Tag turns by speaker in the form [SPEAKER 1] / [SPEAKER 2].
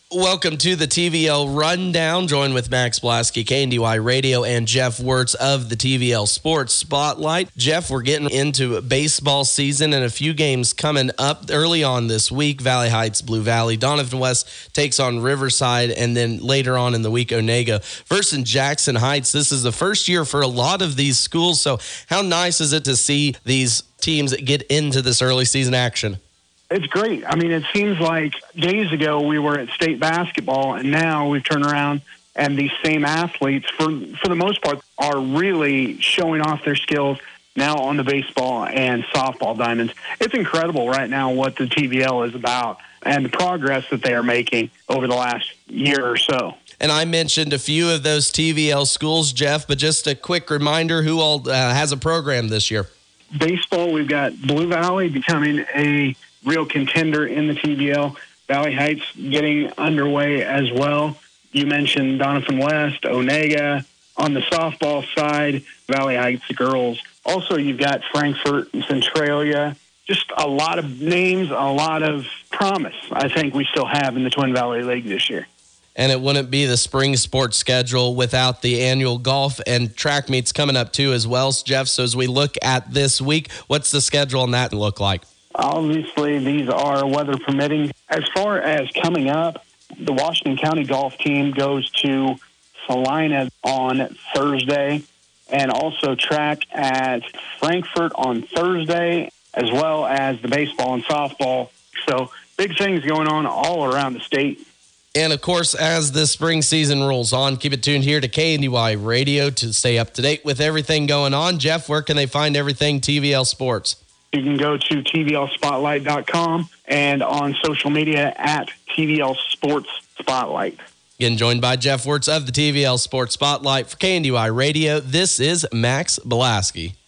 [SPEAKER 1] Welcome to the TVL Rundown. Joined with Max Blasky, KNDY Radio, and Jeff Wirtz of the TVL Sports Spotlight. Jeff, we're getting into baseball season and a few games coming up early on this week. Valley Heights, Blue Valley. Donovan West takes on Riverside, and then later on in the week, Onega versus Jackson Heights. This is the first year for a lot of these schools, so how nice is it to see these teams get into this early season action?
[SPEAKER 2] It's great. I mean, it seems like days ago we were at state basketball, and now we've turned around and these same athletes, for the most part, are really showing off their skills now on the baseball and softball diamonds. It's incredible right now what the TVL is about and the progress that they are making over the last year or so.
[SPEAKER 1] And I mentioned a few of those TVL schools, Jeff, but just a quick reminder, who all has a program this year?
[SPEAKER 2] Baseball, we've got Blue Valley becoming a real contender in the TVL. Valley Heights getting underway as well. You mentioned Donovan West, Onega. On the softball side, Valley Heights girls. Also, you've got Frankfort and Centralia. Just a lot of names, a lot of promise I think we still have in the Twin Valley League this year.
[SPEAKER 1] And it wouldn't be the spring sports schedule without the annual golf and track meets coming up too as well, Jeff. So as we look at this week, what's the schedule on that look like?
[SPEAKER 2] Obviously, these are weather permitting. As far as coming up, the Washington County golf team goes to Salina on Thursday, and also track at Frankfort on Thursday, as well as the baseball and softball. So big things going on all around the state.
[SPEAKER 1] And, of course, as the spring season rolls on, keep it tuned here to KNDY Radio to stay up to date with everything going on. Jeff, where can they find everything TVL Sports?
[SPEAKER 2] You can go to tvlspotlight.com and on social media at TVL Sports Spotlight.
[SPEAKER 1] Again, joined by Jeff Wirtz of the TVL Sports Spotlight for KNDY Radio. This is Max Blasky.